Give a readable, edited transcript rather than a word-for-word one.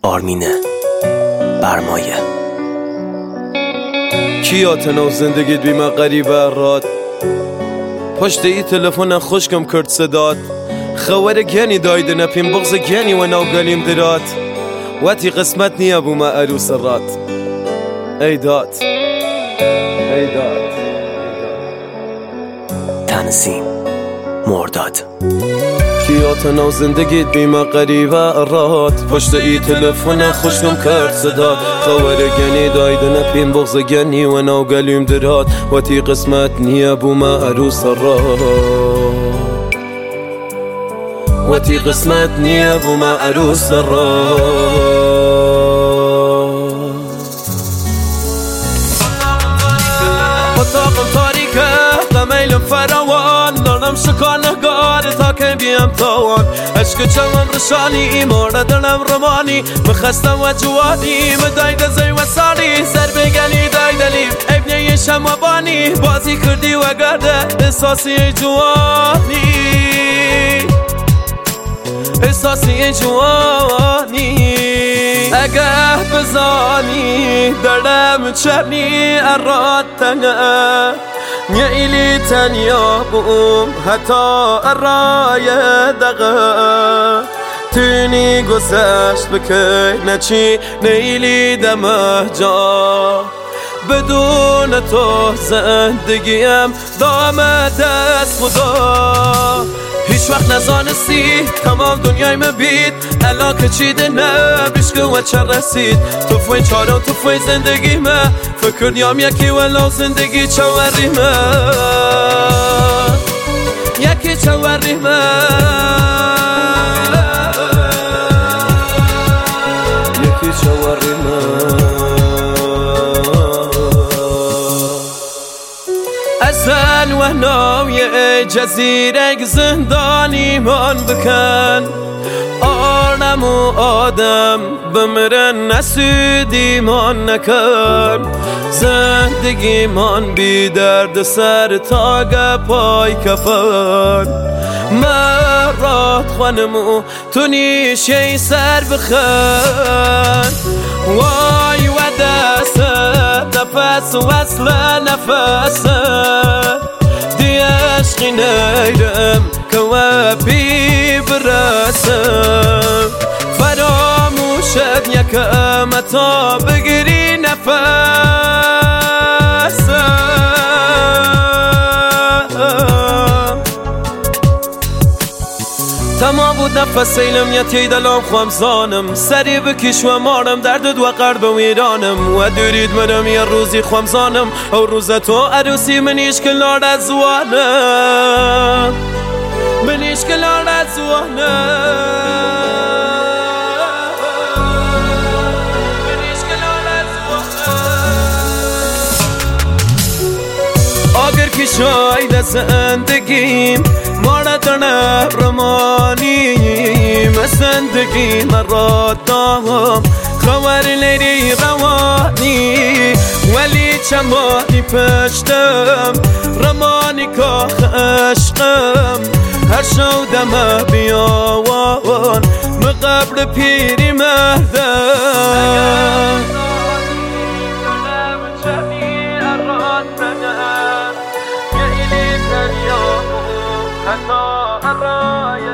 آرمین برمایه. کیاتنا و زندگیت بیمه غریبه راد پشت ای تلفن خوشکم کرد صدات خوار گنی دایده نپیم بغز گنی و ناو گلیم درات واتی قسمت نیا بو ما عروس رات ایدات تنظیم مرداد. کیاتنا و زندگیت بیمه غریبه راد پشت ای تلفن خوشکم کرد صدات خوار گنی دایده نپیم بغز گنی و ناو گلیم درات واتی قسمت نیا بو ما عروس رات واتی قسمت نیا بو ما عروس رات. اتاقم تاریکه قمیلم فراوان دارم شکار نگار تا که بیم تاوان عشق چمم رشانی مورد دلم روانی مخستم و جوانی مداید زی و ساری سر بگلی دایدلیم ابنی شما بانی بازی کردی و گرده احساسی جوانی احساسی جوانی اگه بزانی دلم چرنی اراد تنه نیلی تنیا بوم حتی ارای دقه تونی گذشت بکی نچی نیلی دمه جا بدون تو زندگیم دامه دست خدا هیچ وقت نزانستی تمام دنیای مبید الان که چیده نبریش که و چه رسید تو فوی چاره و تو فوی زندگی ما فکر نیام یکی ولو زندگی چوری ما یکی چوری ما یکی چوری ما ازن و ناوی جزیره زندانی من بکن آرم و آدم بمرن نسودی من نکن زندگی من بی درد سر تاگ پای کفن مرات خانمو تو نیشه سر بخن وای و دست نفس و اصل نفس دی عشقی نیرم که و بی برسم فراموشت یکم تا بگیری نفسم تمام بود نفس ایلم یتی دلم خوام زانم سری بکش و مارم درد و قرب و ایرانم و دورید منم یه روزی خوام زانم او روز تو عروسی منیش که لار از زوانم منیش که لار از زوانم آگر که شاید زندگیم مردن رمانیم زندگیم را دام خبر لیری روانی ولی چمانی پشتم رمانی کاخ عشقم هر شو دم بیاوان مقبر پیری مهدم حتی